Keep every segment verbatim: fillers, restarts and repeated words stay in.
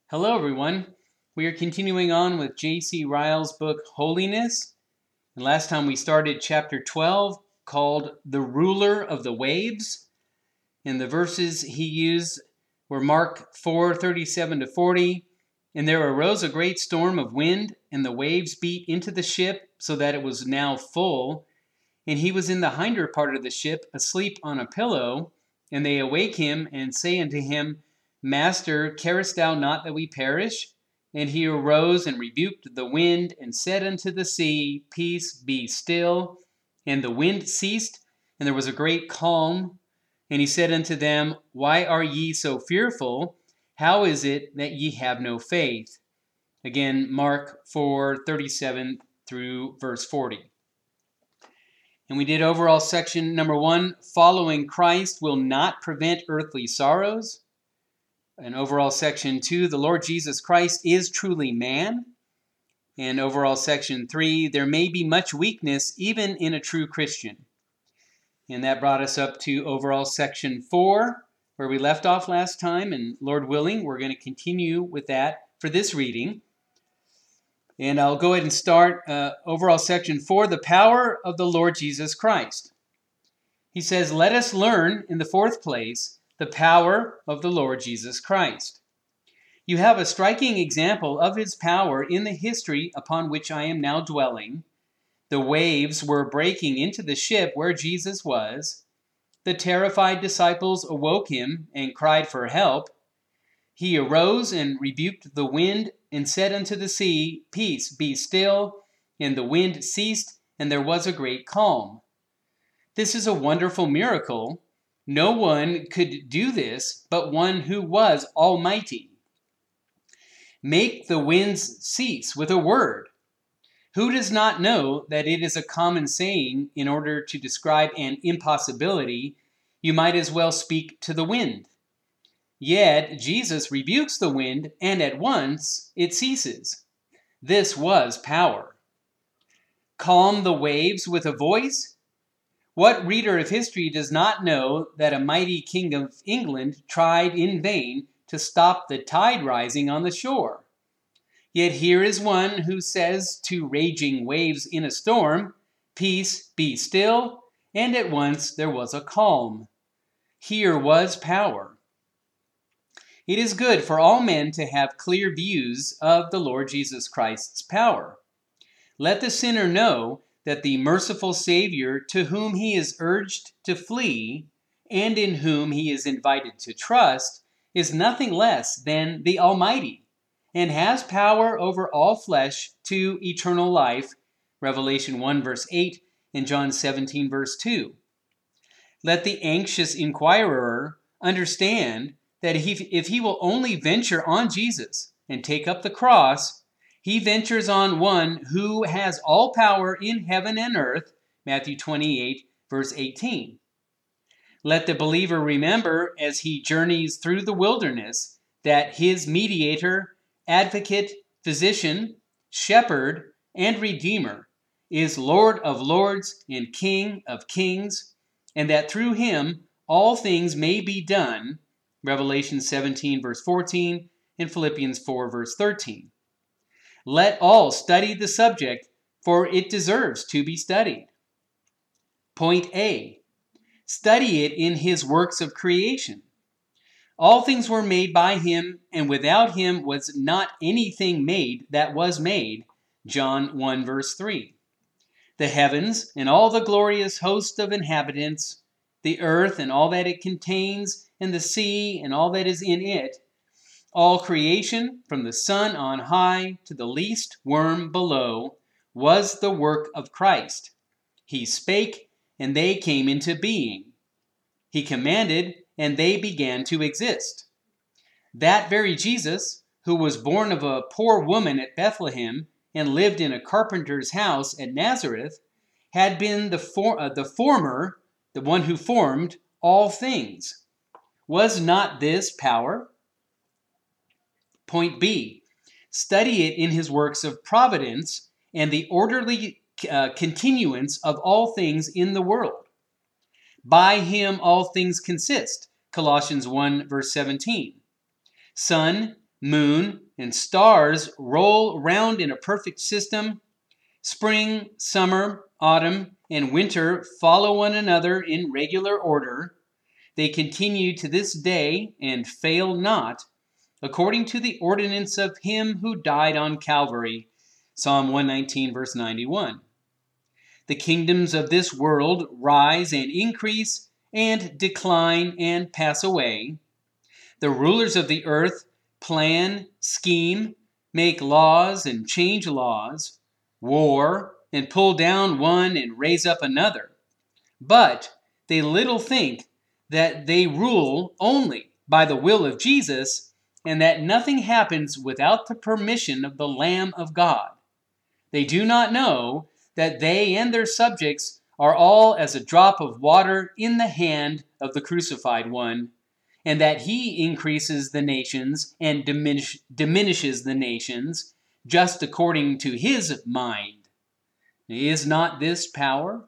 Hello, everyone. We are continuing on with J C Ryle's book, Holiness. And last time we started chapter twelve, called The Ruler of the Waves. And the verses he used were Mark four, thirty-seven to forty. And there arose a great storm of wind, and the waves beat into the ship, so that it was now full. And he was in the hinder part of the ship, asleep on a pillow. And they awake him, and say unto him, Master, carest thou not that we perish? And he arose and rebuked the wind, and said unto the sea, Peace, be still. And the wind ceased, and there was a great calm. And he said unto them, Why are ye so fearful? How is it that ye have no faith? Again, Mark four, thirty-seven through verse forty. And we did overall section number one, following Christ will not prevent earthly sorrows. And overall section two, the Lord Jesus Christ is truly man. And overall section three, there may be much weakness even in a true Christian. And that brought us up to overall section four, where we left off last time. And Lord willing, we're going to continue with that for this reading. And I'll go ahead and start uh, overall section four, the power of the Lord Jesus Christ. He says, let us learn in the fourth place the power of the Lord Jesus Christ. You have a striking example of his power in the history upon which I am now dwelling. The waves were breaking into the ship where Jesus was. The terrified disciples awoke him and cried for help. He arose and rebuked the wind and said unto the sea, Peace, be still. And the wind ceased, and there was a great calm. This is a wonderful miracle. No one could do this but one who was almighty. Make the winds cease with a word. Who does not know that it is a common saying, in order to describe an impossibility, you might as well speak to the wind? Yet Jesus rebukes the wind, and at once it ceases. This was power. Calm the waves with a voice? What reader of history does not know that a mighty king of England tried in vain to stop the tide rising on the shore? Yet here is one who says to raging waves in a storm, Peace, be still, and at once there was a calm. Here was power. It is good for all men to have clear views of the Lord Jesus Christ's power. Let the sinner know that the merciful Savior to whom he is urged to flee and in whom he is invited to trust is nothing less than the Almighty and has power over all flesh to eternal life, Revelation one verse eight and John seventeen verse two. Let the anxious inquirer understand that if, if he will only venture on Jesus and take up the cross, he ventures on one who has all power in heaven and earth, Matthew twenty-eight, verse eighteen. Let the believer remember as he journeys through the wilderness that his mediator, advocate, physician, shepherd, and redeemer is Lord of lords and King of kings, and that through him all things may be done, Revelation seventeen, verse fourteen, and Philippians four, verse thirteen. Let all study the subject, for it deserves to be studied. Point A. Study it in his works of creation. All things were made by him, and without him was not anything made that was made, John one, verse three. The heavens and all the glorious host of inhabitants, the earth and all that it contains, and the sea and all that is in it, all creation, from the sun on high to the least worm below, was the work of Christ. He spake, and they came into being. He commanded, and they began to exist. That very Jesus, who was born of a poor woman at Bethlehem and lived in a carpenter's house at Nazareth, had been the, for, uh, the former, the one who formed all things. Was not this power? Point B. Study it in his works of providence and the orderly uh, continuance of all things in the world. By him all things consist, Colossians one, verse seventeen. Sun, moon, and stars roll round in a perfect system. Spring, summer, autumn, and winter follow one another in regular order. They continue to this day and fail not, according to the ordinance of him who died on Calvary. Psalm one nineteen, verse ninety-one. The kingdoms of this world rise and increase and decline and pass away. The rulers of the earth plan, scheme, make laws and change laws, war, and pull down one and raise up another. But they little think that they rule only by the will of Jesus, and that nothing happens without the permission of the Lamb of God. They do not know that they and their subjects are all as a drop of water in the hand of the crucified one, and that he increases the nations and diminish, diminishes the nations just according to his mind. Is not this power?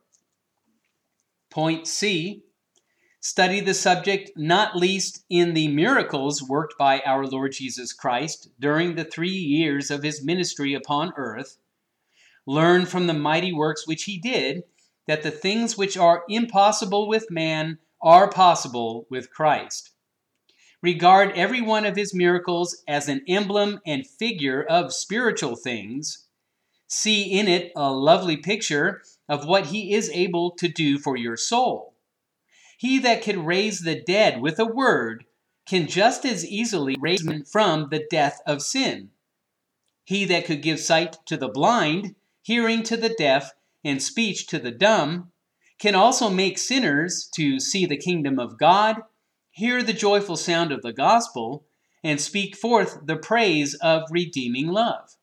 Point C. Study the subject not least in the miracles worked by our Lord Jesus Christ during the three years of his ministry upon earth. Learn from the mighty works which he did that the things which are impossible with man are possible with Christ. Regard every one of his miracles as an emblem and figure of spiritual things. See in it a lovely picture of what he is able to do for your soul. He that can raise the dead with a word can just as easily raise men from the death of sin. He that could give sight to the blind, hearing to the deaf, and speech to the dumb, can also make sinners to see the kingdom of God, hear the joyful sound of the gospel, and speak forth the praise of redeeming love.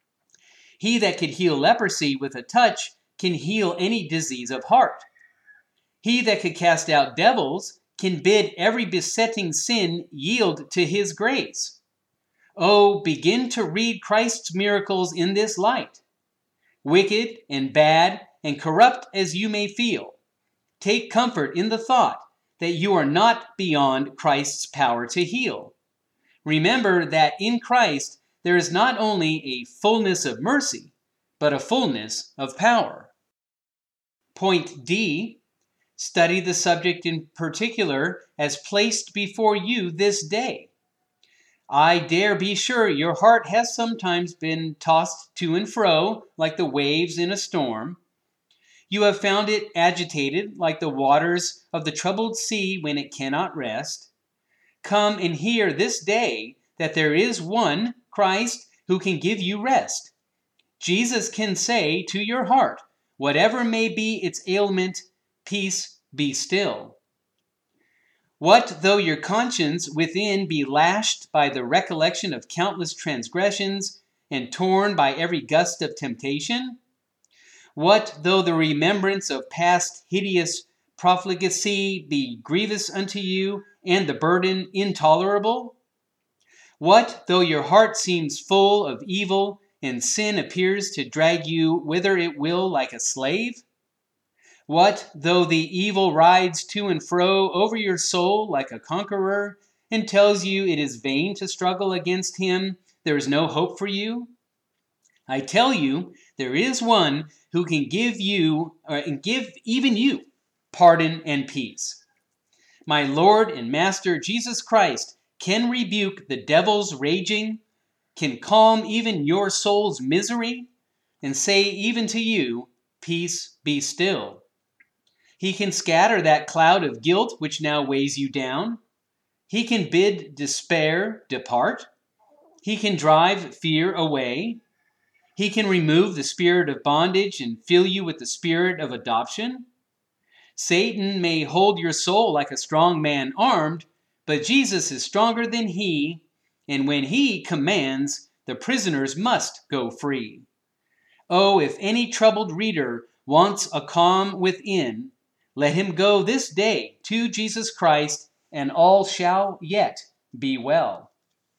He that could heal leprosy with a touch can heal any disease of heart. He that could cast out devils can bid every besetting sin yield to his grace. Oh, begin to read Christ's miracles in this light. Wicked and bad and corrupt as you may feel, take comfort in the thought that you are not beyond Christ's power to heal. Remember that in Christ there is not only a fullness of mercy, but a fullness of power. Point D. Study the subject in particular as placed before you this day. I dare be sure your heart has sometimes been tossed to and fro like the waves in a storm. You have found it agitated like the waters of the troubled sea when it cannot rest. Come and hear this day that there is one, Christ, who can give you rest. Jesus can say to your heart, whatever may be its ailment, peace, be still. What though your conscience within be lashed by the recollection of countless transgressions and torn by every gust of temptation? What though the remembrance of past hideous profligacy be grievous unto you and the burden intolerable? What though your heart seems full of evil and sin appears to drag you whither it will like a slave? What though the evil rides to and fro over your soul like a conqueror and tells you it is vain to struggle against him, there is no hope for you? I tell you, there is one who can give you, or give even you, pardon and peace. My Lord and Master Jesus Christ can rebuke the devil's raging, can calm even your soul's misery, and say even to you, peace, be still. He can scatter that cloud of guilt which now weighs you down. He can bid despair depart. He can drive fear away. He can remove the spirit of bondage and fill you with the spirit of adoption. Satan may hold your soul like a strong man armed, but Jesus is stronger than he, and when he commands, the prisoners must go free. Oh, if any troubled reader wants a calm within, let him go this day to Jesus Christ, and all shall yet be well.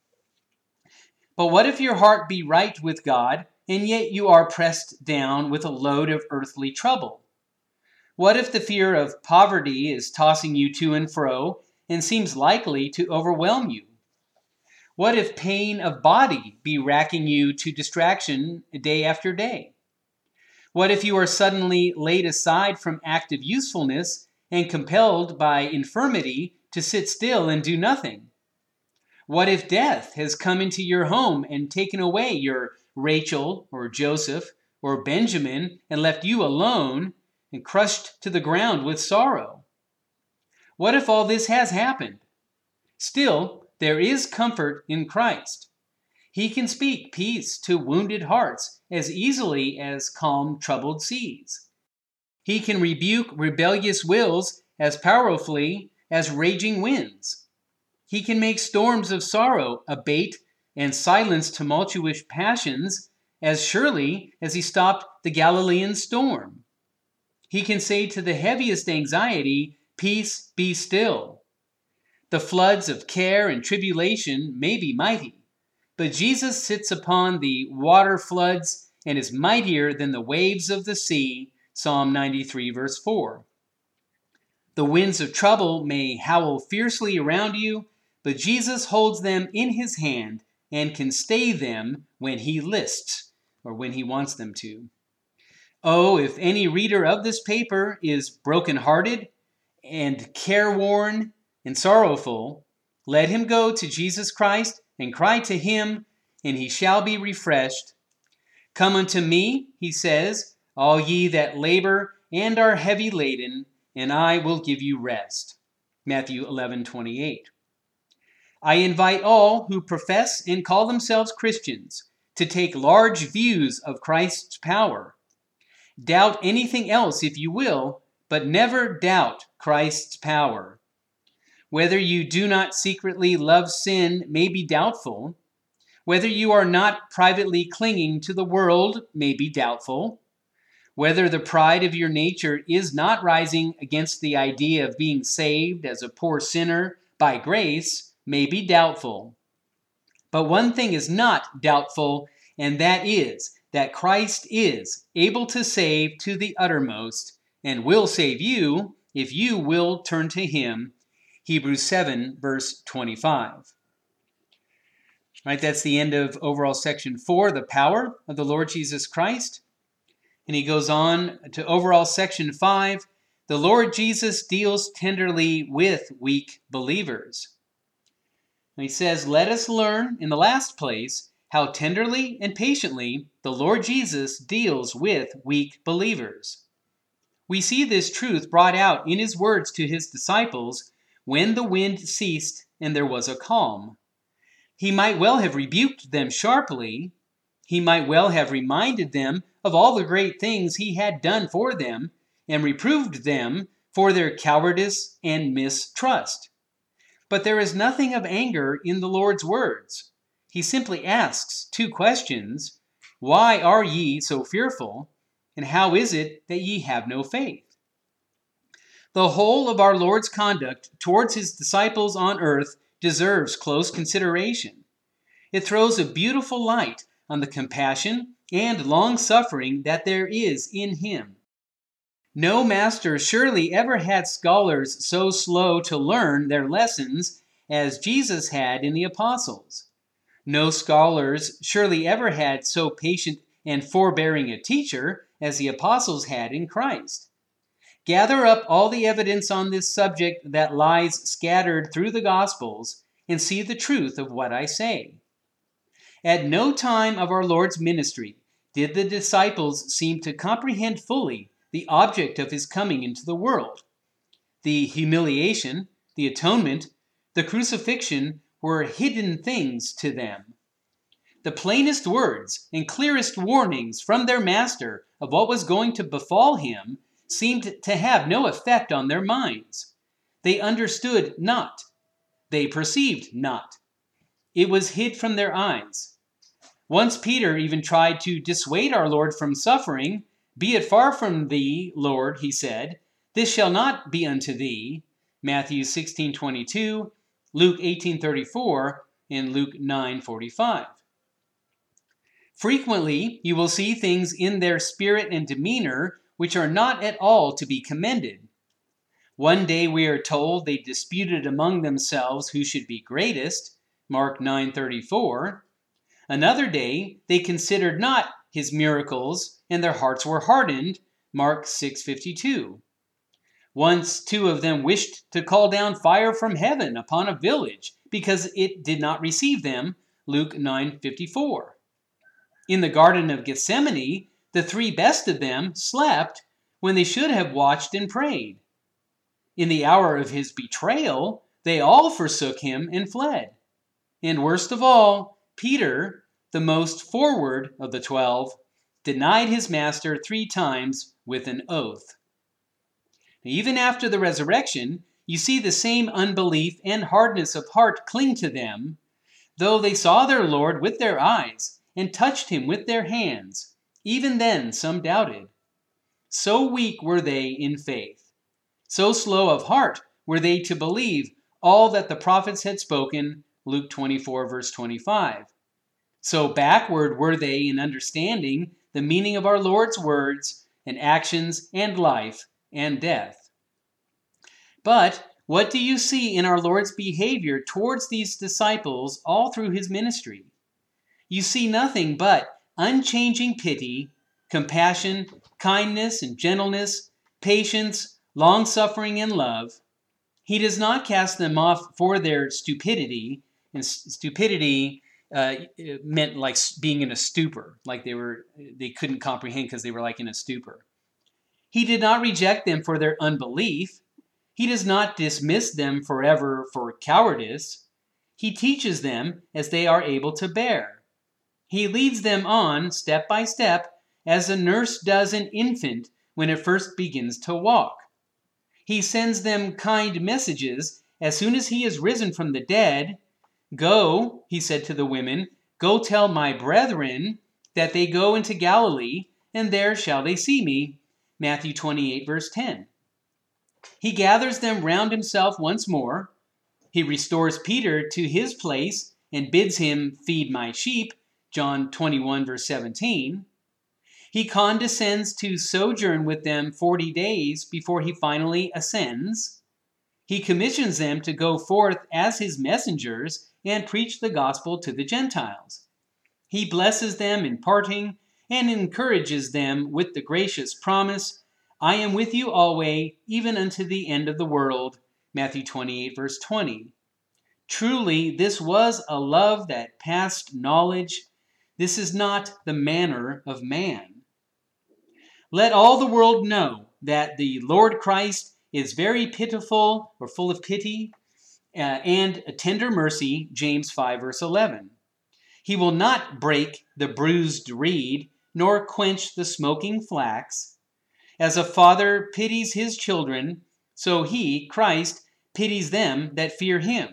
But what if your heart be right with God, and yet you are pressed down with a load of earthly trouble? What if the fear of poverty is tossing you to and fro, and seems likely to overwhelm you? What if pain of body be racking you to distraction day after day? What if you are suddenly laid aside from active usefulness and compelled by infirmity to sit still and do nothing? What if death has come into your home and taken away your Rachel or Joseph or Benjamin and left you alone and crushed to the ground with sorrow? What if all this has happened? Still, there is comfort in Christ. He can speak peace to wounded hearts as easily as calm troubled seas. He can rebuke rebellious wills as powerfully as raging winds. He can make storms of sorrow abate and silence tumultuous passions as surely as he stopped the Galilean storm. He can say to the heaviest anxiety, "Peace, be still." The floods of care and tribulation may be mighty, but Jesus sits upon the water floods and is mightier than the waves of the sea, Psalm ninety-three, verse four. The winds of trouble may howl fiercely around you, but Jesus holds them in his hand and can stay them when he lists, or when he wants them to. Oh, if any reader of this paper is broken-hearted and careworn and sorrowful, let him go to Jesus Christ and cry to him, and he shall be refreshed. Come unto me, he says, all ye that labor and are heavy laden, and I will give you rest. Matthew eleven twenty-eight. I invite all who profess and call themselves Christians to take large views of Christ's power. Doubt anything else if you will, but never doubt Christ's power. Whether you do not secretly love sin may be doubtful. Whether you are not privately clinging to the world may be doubtful. Whether the pride of your nature is not rising against the idea of being saved as a poor sinner by grace may be doubtful. But one thing is not doubtful, and that is that Christ is able to save to the uttermost and will save you if you will turn to him. Hebrews seven, verse twenty-five. Right, that's the end of overall section four, the power of the Lord Jesus Christ. And he goes on to overall section five, the Lord Jesus deals tenderly with weak believers. And he says, let us learn in the last place how tenderly and patiently the Lord Jesus deals with weak believers. We see this truth brought out in his words to his disciples when the wind ceased and there was a calm. He might well have rebuked them sharply. He might well have reminded them of all the great things he had done for them and reproved them for their cowardice and mistrust. But there is nothing of anger in the Lord's words. He simply asks two questions. Why are ye so fearful? And how is it that ye have no faith? The whole of our Lord's conduct towards his disciples on earth deserves close consideration. It throws a beautiful light on the compassion and long-suffering that there is in him. No master surely ever had scholars so slow to learn their lessons as Jesus had in the apostles. No scholars surely ever had so patient and forbearing a teacher as the apostles had in Christ. Gather up all the evidence on this subject that lies scattered through the Gospels and see the truth of what I say. At no time of our Lord's ministry did the disciples seem to comprehend fully the object of his coming into the world. The humiliation, the atonement, the crucifixion were hidden things to them. The plainest words and clearest warnings from their master of what was going to befall him seemed to have no effect on their minds. They understood not. They perceived not. It was hid from their eyes. Once Peter even tried to dissuade our Lord from suffering. Be it far from thee, Lord, he said, this shall not be unto thee. Matthew sixteen twenty-two, Luke eighteen thirty-four, and Luke nine forty-five. Frequently, you will see things in their spirit and demeanor which are not at all to be commended. One day we are told they disputed among themselves who should be greatest, Mark nine thirty-four. Another day they considered not his miracles, and their hearts were hardened, Mark six fifty-two. Once two of them wished to call down fire from heaven upon a village because it did not receive them, Luke nine fifty-four. In the Garden of Gethsemane, the three best of them slept when they should have watched and prayed. In the hour of his betrayal, they all forsook him and fled. And worst of all, Peter, the most forward of the twelve, denied his master three times with an oath. Even after the resurrection, you see the same unbelief and hardness of heart cling to them, though they saw their Lord with their eyes and touched him with their hands. Even then some doubted. So weak were they in faith. So slow of heart were they to believe all that the prophets had spoken, Luke twenty-four, verse twenty-five. So backward were they in understanding the meaning of our Lord's words and actions and life and death. But what do you see in our Lord's behavior towards these disciples all through his ministry? You see nothing but unchanging pity, compassion, kindness and gentleness, patience, long-suffering and love. He does not cast them off for their stupidity, and stupidity uh, meant like being in a stupor, like they were they couldn't comprehend because they were like in a stupor. He did not reject them for their unbelief. He does not dismiss them forever for cowardice. He teaches them as they are able to bear. He leads them on step by step as a nurse does an infant when it first begins to walk. He sends them kind messages as soon as he is risen from the dead. Go, he said to the women, go tell my brethren that they go into Galilee, and there shall they see me. Matthew twenty-eight, verse ten. He gathers them round himself once more. He restores Peter to his place and bids him feed my sheep. John twenty-one, verse seventeen. He condescends to sojourn with them forty days before he finally ascends. He commissions them to go forth as his messengers and preach the gospel to the Gentiles. He blesses them in parting and encourages them with the gracious promise, I am with you always, even unto the end of the world. Matthew twenty-eight, verse twenty. Truly, this was a love that passed knowledge. This is not the manner of man. Let all the world know that the Lord Christ is very pitiful, or full of pity, uh, and a tender mercy, James five, verse eleven. He will not break the bruised reed, nor quench the smoking flax. As a father pities his children, so he, Christ, pities them that fear him.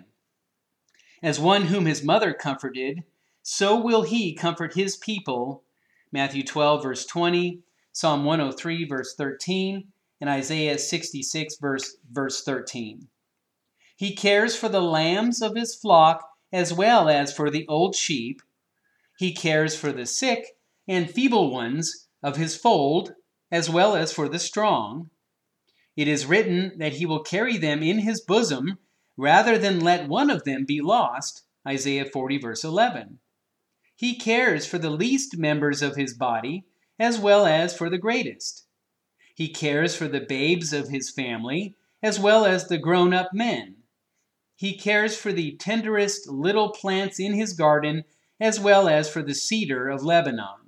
As one whom his mother comforted, so will he comfort his people. Matthew twelve, verse twenty, Psalm one oh three, verse thirteen, and Isaiah sixty-six, verse, verse thirteen. He cares for the lambs of his flock as well as for the old sheep. He cares for the sick and feeble ones of his fold as well as for the strong. It is written that he will carry them in his bosom rather than let one of them be lost. Isaiah forty, verse eleven. He cares for the least members of his body as well as for the greatest. He cares for the babes of his family as well as the grown-up men. He cares for the tenderest little plants in his garden as well as for the cedar of Lebanon.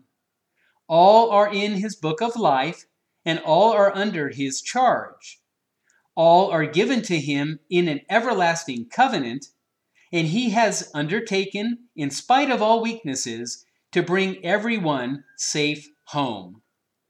All are in his book of life, and all are under his charge. All are given to him in an everlasting covenant, and he has undertaken, in spite of all weaknesses, to bring everyone safe home.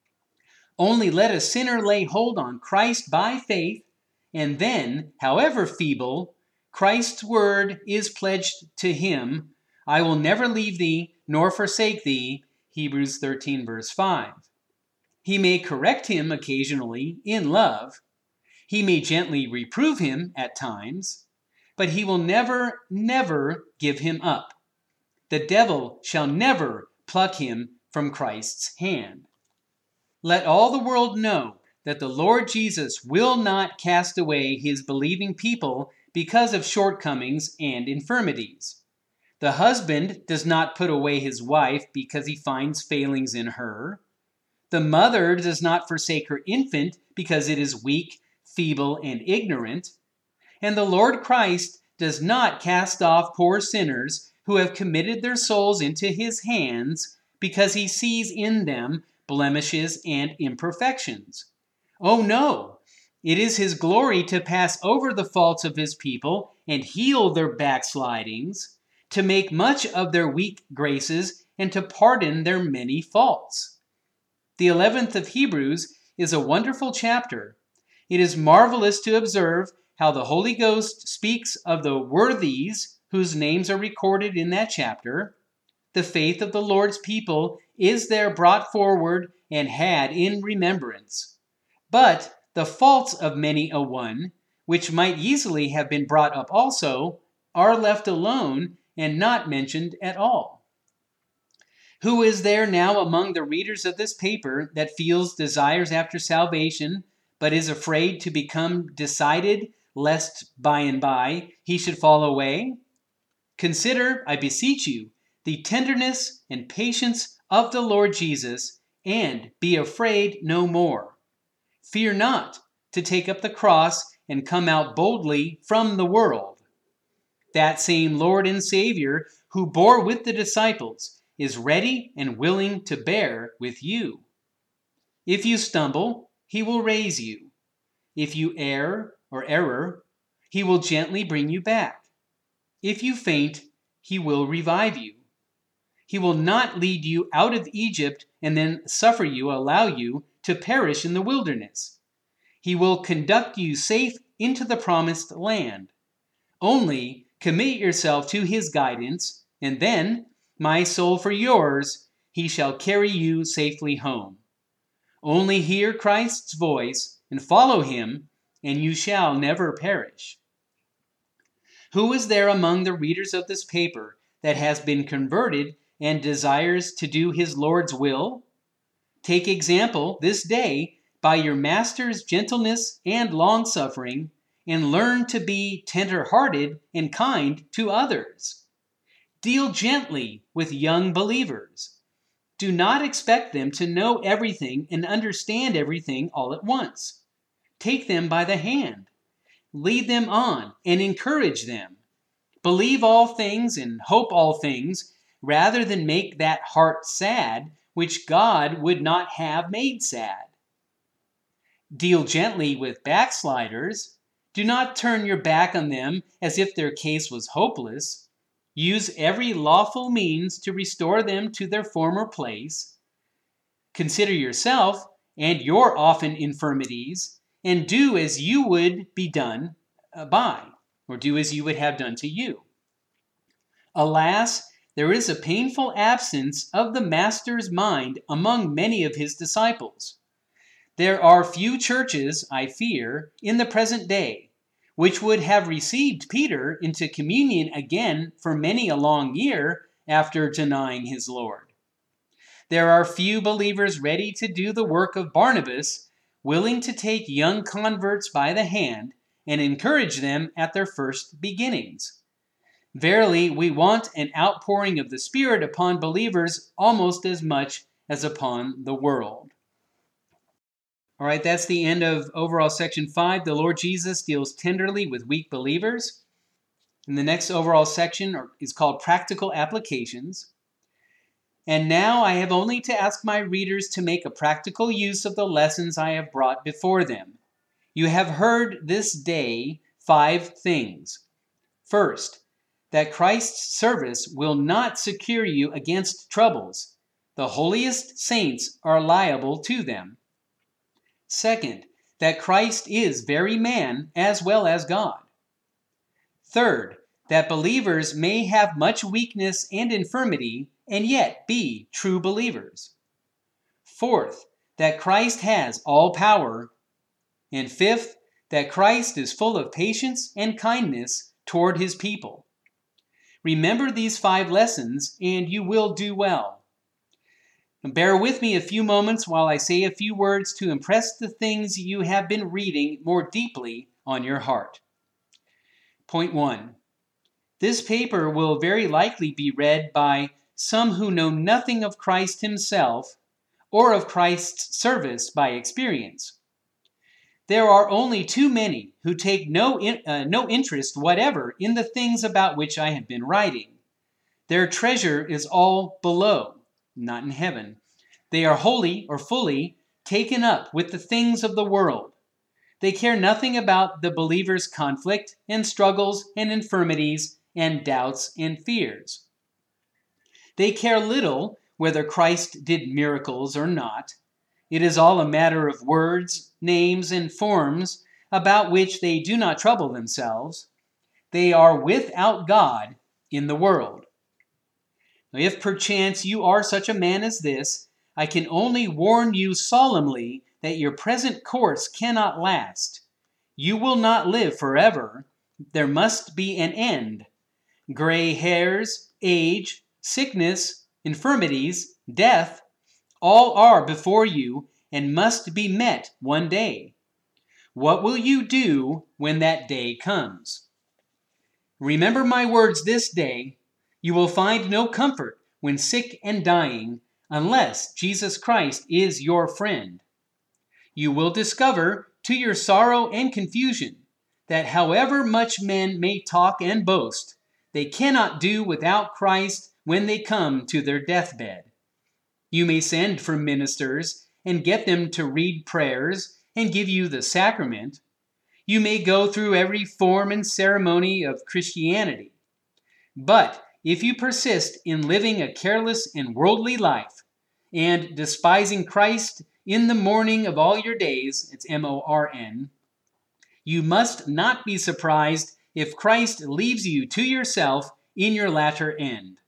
Only let a sinner lay hold on Christ by faith, and then, however feeble, Christ's word is pledged to him, I will never leave thee nor forsake thee, Hebrews thirteen, verse five. He may correct him occasionally in love. He may gently reprove him at times, but he will never, never give him up. The devil shall never pluck him from Christ's hand. Let all the world know that the Lord Jesus will not cast away his believing people because of shortcomings and infirmities. The husband does not put away his wife because he finds failings in her. The mother does not forsake her infant because it is weak, feeble, and ignorant. And the Lord Christ does not cast off poor sinners who have committed their souls into his hands because he sees in them blemishes and imperfections. Oh no! It is his glory to pass over the faults of his people and heal their backslidings, to make much of their weak graces, and to pardon their many faults. The eleventh of Hebrews is a wonderful chapter. It is marvelous to observe how the Holy Ghost speaks of the worthies whose names are recorded in that chapter. The faith of the Lord's people is there brought forward and had in remembrance. But the faults of many a one, which might easily have been brought up also, are left alone and not mentioned at all. Who is there now among the readers of this paper that feels desires after salvation, but is afraid to become decided, lest by and by he should fall away? Consider, I beseech you, the tenderness and patience of the Lord Jesus, and be afraid no more. Fear not to take up the cross and come out boldly from the world. That same Lord and Savior who bore with the disciples is ready and willing to bear with you. If you stumble, he will raise you. If you err or error, he will gently bring you back. If you faint, he will revive you. He will not lead you out of Egypt and then suffer you, allow you to perish in the wilderness. He will conduct you safe into the promised land. Only commit yourself to his guidance, and then, my soul for yours, he shall carry you safely home. Only hear Christ's voice and follow him, and you shall never perish. Who is there among the readers of this paper that has been converted and desires to do his Lord's will? Take example this day by your master's gentleness and long-suffering, and learn to be tender-hearted and kind to others. Deal gently with young believers. Do not expect them to know everything and understand everything all at once. Take them by the hand. Lead them on and encourage them. Believe all things and hope all things, rather than make that heart sad, which God would not have made sad. Deal gently with backsliders. Do not turn your back on them as if their case was hopeless. Use every lawful means to restore them to their former place. Consider yourself and your often infirmities, and do as you would be done by, or do as you would have done to you. Alas, there is a painful absence of the Master's mind among many of his disciples. There are few churches, I fear, in the present day, which would have received Peter into communion again for many a long year after denying his Lord. There are few believers ready to do the work of Barnabas, willing to take young converts by the hand and encourage them at their first beginnings. Verily, we want an outpouring of the Spirit upon believers almost as much as upon the world. All right, that's the end of overall section five. The Lord Jesus deals tenderly with weak believers. And the next overall section is called Practical Applications. And now I have only to ask my readers to make a practical use of the lessons I have brought before them. You have heard this day five things. First, that Christ's service will not secure you against troubles. The holiest saints are liable to them. Second, that Christ is very man as well as God. Third, that believers may have much weakness and infirmity and yet be true believers. Fourth, that Christ has all power. And fifth, that Christ is full of patience and kindness toward his people. Remember these five lessons, and you will do well. Bear with me a few moments while I say a few words to impress the things you have been reading more deeply on your heart. Point one. This paper will very likely be read by some who know nothing of Christ himself or of Christ's service by experience. There are only too many who take no, in, uh, no interest whatever in the things about which I have been writing. Their treasure is all below, not in heaven. They are wholly or fully taken up with the things of the world. They care nothing about the believer's conflict and struggles and infirmities and doubts and fears. They care little whether Christ did miracles or not. It is all a matter of words, names, and forms about which they do not trouble themselves. They are without God in the world. If perchance you are such a man as this, I can only warn you solemnly that your present course cannot last. You will not live forever. There must be an end. Gray hairs, age, sickness, infirmities, death, all are before you and must be met one day. What will you do when that day comes? Remember my words this day. You will find no comfort when sick and dying unless Jesus Christ is your friend. You will discover, to your sorrow and confusion, that however much men may talk and boast, they cannot do without Christ when they come to their deathbed. You may send for ministers and get them to read prayers and give you the sacrament. You may go through every form and ceremony of Christianity. But if you persist in living a careless and worldly life and despising Christ in the morning of all your days, it's M O R N, you must not be surprised if Christ leaves you to yourself in your latter end.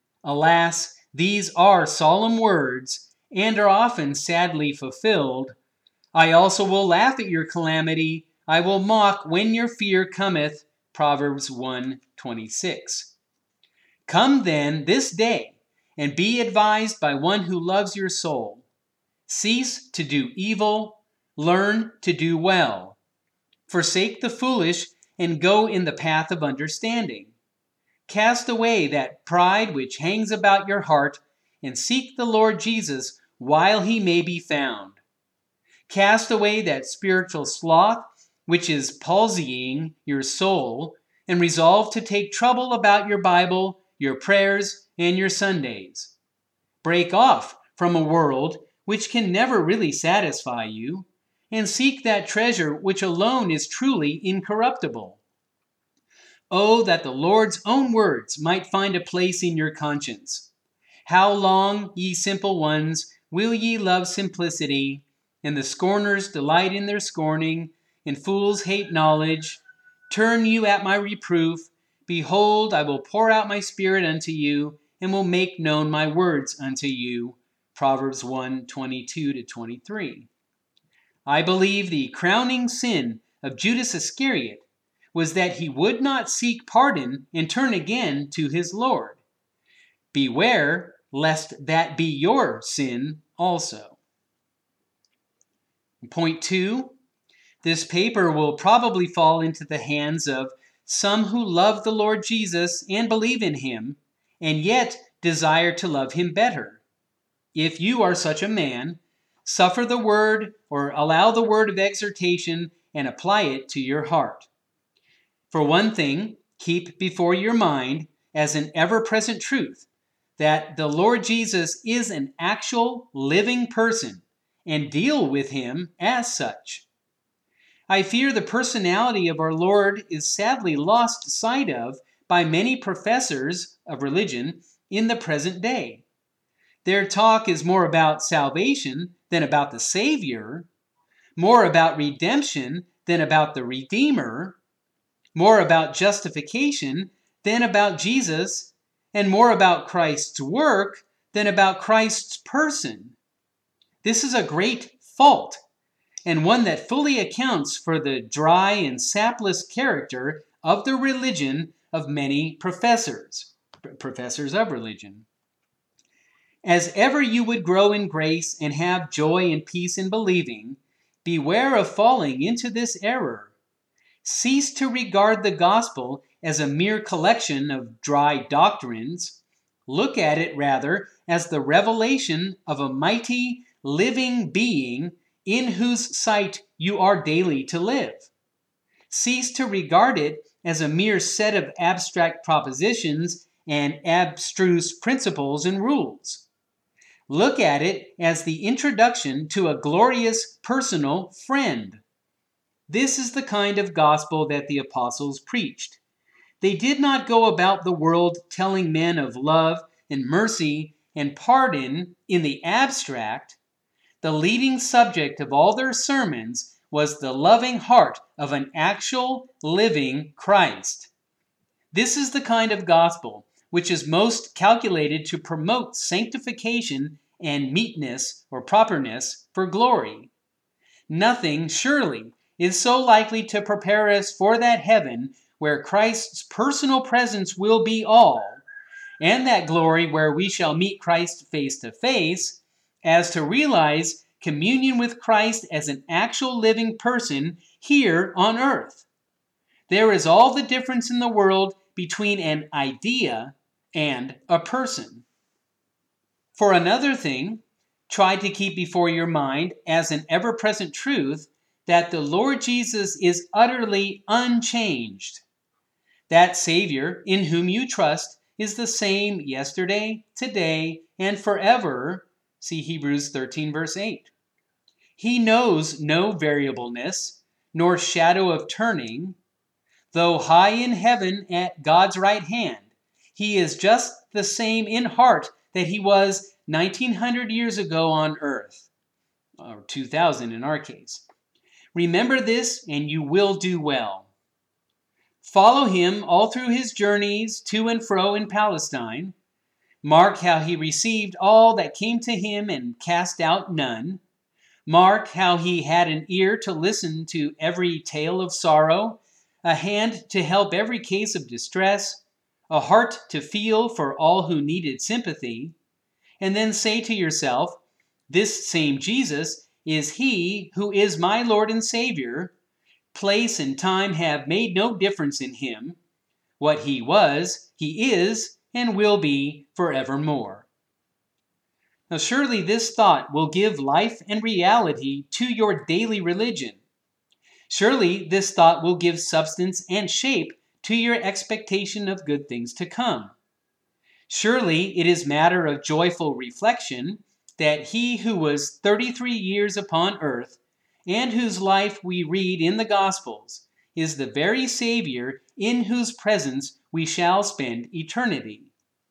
Alas, these are solemn words and are often sadly fulfilled. I also will laugh at your calamity. I will mock when your fear cometh. Proverbs one twenty-six. Come then this day and be advised by one who loves your soul. Cease to do evil. Learn to do well. Forsake the foolish and go in the path of understanding. Cast away that pride which hangs about your heart and seek the Lord Jesus while he may be found. Cast away that spiritual sloth which is palsying your soul and resolve to take trouble about your Bible, your prayers, and your Sundays. Break off from a world which can never really satisfy you and seek that treasure which alone is truly incorruptible. Oh, that the Lord's own words might find a place in your conscience. How long, ye simple ones, will ye love simplicity, and the scorners delight in their scorning, and fools hate knowledge? Turn you at my reproof. Behold, I will pour out my spirit unto you, and will make known my words unto you. Proverbs one twenty-two to twenty-three. I believe the crowning sin of Judas Iscariot was that he would not seek pardon and turn again to his Lord. Beware lest that be your sin also. Point two, this paper will probably fall into the hands of some who love the Lord Jesus and believe in him, and yet desire to love him better. If you are such a man, suffer the word or allow the word of exhortation and apply it to your heart. For one thing, keep before your mind as an ever-present truth that the Lord Jesus is an actual living person, and deal with him as such. I fear the personality of our Lord is sadly lost sight of by many professors of religion in the present day. Their talk is more about salvation than about the Savior, more about redemption than about the Redeemer, more about justification than about Jesus, and more about Christ's work than about Christ's person. This is a great fault, and one that fully accounts for the dry and sapless character of the religion of many professors, professors of religion. As ever you would grow in grace and have joy and peace in believing, beware of falling into this error. Cease to regard the gospel as a mere collection of dry doctrines. Look at it rather as the revelation of a mighty, living being in whose sight you are daily to live. Cease to regard it as a mere set of abstract propositions and abstruse principles and rules. Look at it as the introduction to a glorious personal friend. This is the kind of gospel that the apostles preached. They did not go about the world telling men of love and mercy and pardon in the abstract. The leading subject of all their sermons was the loving heart of an actual, living Christ. This is the kind of gospel which is most calculated to promote sanctification and meetness or properness for glory. Nothing, surely, is so likely to prepare us for that heaven where Christ's personal presence will be all, and that glory where we shall meet Christ face to face, as to realize communion with Christ as an actual living person here on earth. There is all the difference in the world between an idea and a person. For another thing, try to keep before your mind as an ever-present truth that the Lord Jesus is utterly unchanged. That Savior in whom you trust is the same yesterday, today, and forever. See Hebrews thirteen, verse eight. He knows no variableness, nor shadow of turning. Though high in heaven at God's right hand, he is just the same in heart that he was nineteen hundred years ago on earth, or two thousand in our case. Remember this, and you will do well. Follow him all through his journeys to and fro in Palestine. Mark how he received all that came to him and cast out none. Mark how he had an ear to listen to every tale of sorrow, a hand to help every case of distress, a heart to feel for all who needed sympathy. And then say to yourself, this same Jesus is he who is my Lord and Savior. Place and time have made no difference in him. What he was, he is, and will be forevermore. Now surely this thought will give life and reality to your daily religion. Surely this thought will give substance and shape to your expectation of good things to come. Surely it is matter of joyful reflection that he who was thirty-three years upon earth, and whose life we read in the Gospels, is the very Savior in whose presence we shall spend eternity.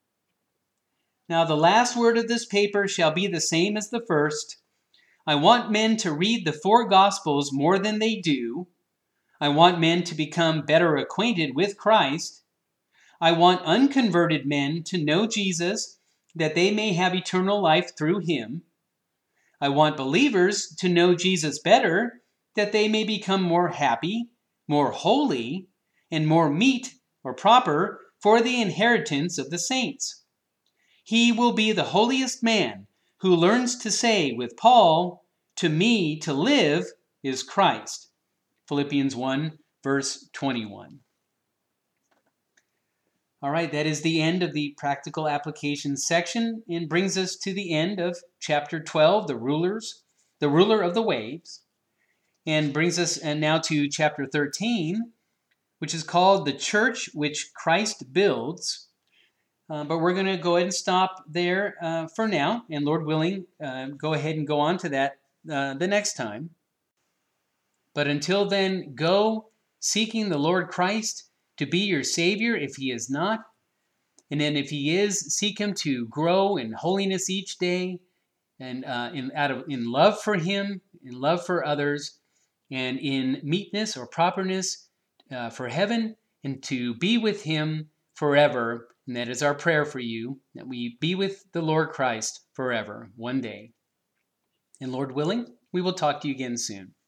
Now the last word of this paper shall be the same as the first. I want men to read the four Gospels more than they do. I want men to become better acquainted with Christ. I want unconverted men to know Jesus, that they may have eternal life through him. I want believers to know Jesus better, that they may become more happy, more holy, and more meet or proper for the inheritance of the saints. He will be the holiest man who learns to say with Paul, to me to live is Christ. Philippians one, verse twenty-one. All right, that is the end of the practical application section and brings us to the end of chapter twelve, the rulers, the ruler of the waves, and brings us now to chapter thirteen, which is called the church which Christ builds. Uh, but we're going to go ahead and stop there uh, for now, and Lord willing, uh, go ahead and go on to that uh, the next time. But until then, go seeking the Lord Christ to be your Savior if he is not. And then if he is, seek him to grow in holiness each day and uh, in, out of, in love for him, in love for others, and in meekness or properness uh, for heaven, and to be with him forever. And that is our prayer for you, that we be with the Lord Christ forever, one day. And Lord willing, we will talk to you again soon.